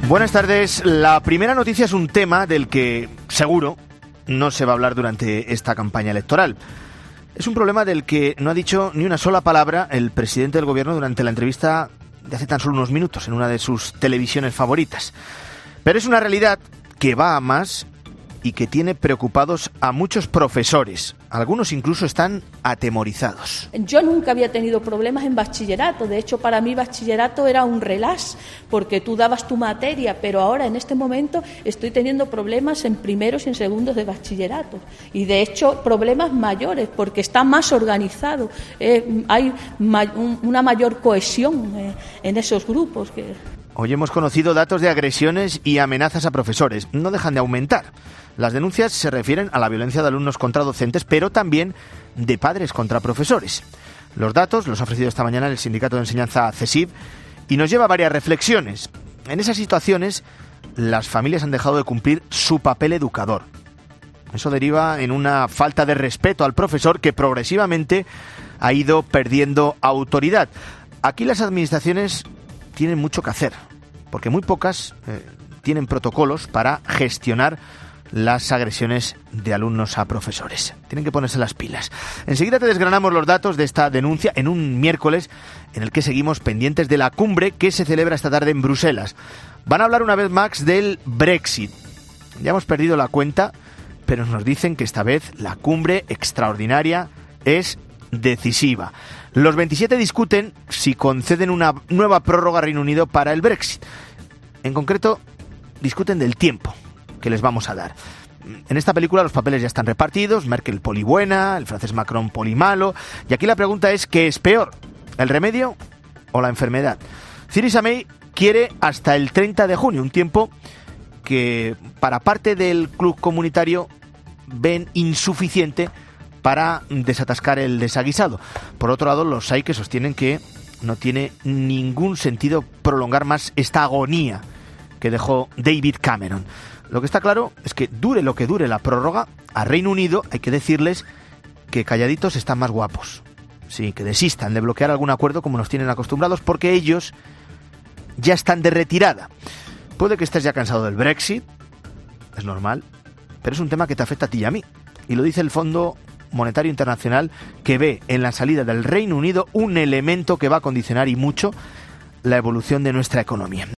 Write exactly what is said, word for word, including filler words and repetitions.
Buenas tardes. La primera noticia es un tema del que seguro no se va a hablar durante esta campaña electoral. Es un problema del que no ha dicho ni una sola palabra el presidente del gobierno durante la entrevista de hace tan solo unos minutos en una de sus televisiones favoritas. Pero es una realidad que va a más y que tiene preocupados a muchos profesores. Algunos incluso están atemorizados. Yo nunca había tenido problemas en bachillerato. De hecho, para mí bachillerato era un relax, porque tú dabas tu materia, pero ahora en este momento estoy teniendo problemas en primeros y en segundos de bachillerato. Y de hecho, problemas mayores, porque está más organizado. Eh, hay ma- un, una mayor cohesión eh, en esos grupos. Que... Hoy hemos conocido datos de agresiones y amenazas a profesores. No dejan de aumentar. Las denuncias se refieren a la violencia de alumnos contra docentes, pero también de padres contra profesores. Los datos los ha ofrecido esta mañana el Sindicato de Enseñanza CESIV y nos lleva a varias reflexiones. En esas situaciones, las familias han dejado de cumplir su papel educador. Eso deriva en una falta de respeto al profesor que progresivamente ha ido perdiendo autoridad. Aquí las administraciones tienen mucho que hacer, porque muy pocas eh, tienen protocolos para gestionar las agresiones de alumnos a profesores. Tienen que ponerse las pilas. Enseguida te desgranamos los datos de esta denuncia en un miércoles en el que seguimos pendientes de la cumbre que se celebra esta tarde en Bruselas. Van a hablar una vez más del Brexit. Ya hemos perdido la cuenta, pero nos dicen que esta vez la cumbre extraordinaria es decisiva. Los veintisiete discuten si conceden una nueva prórroga a Reino Unido para el Brexit. En concreto, discuten del tiempo que les vamos a dar. En esta película los papeles ya están repartidos, Merkel polibuena, el francés Macron polimalo, y aquí la pregunta es ¿qué es peor? ¿El remedio o la enfermedad? Theresa May quiere hasta el treinta de junio, un tiempo que para parte del club comunitario ven insuficiente para desatascar el desaguisado. Por otro lado, los hay que sostienen que no tiene ningún sentido prolongar más esta agonía que dejó David Cameron. Lo que está claro es que dure lo que dure la prórroga, a Reino Unido hay que decirles que calladitos están más guapos. Sí, que desistan de bloquear algún acuerdo como nos tienen acostumbrados, porque ellos ya están de retirada. Puede que estés ya cansado del Brexit, es normal, pero es un tema que te afecta a ti y a mí. Y lo dice el Fondo Monetario Internacional, que ve en la salida del Reino Unido un elemento que va a condicionar y mucho la evolución de nuestra economía.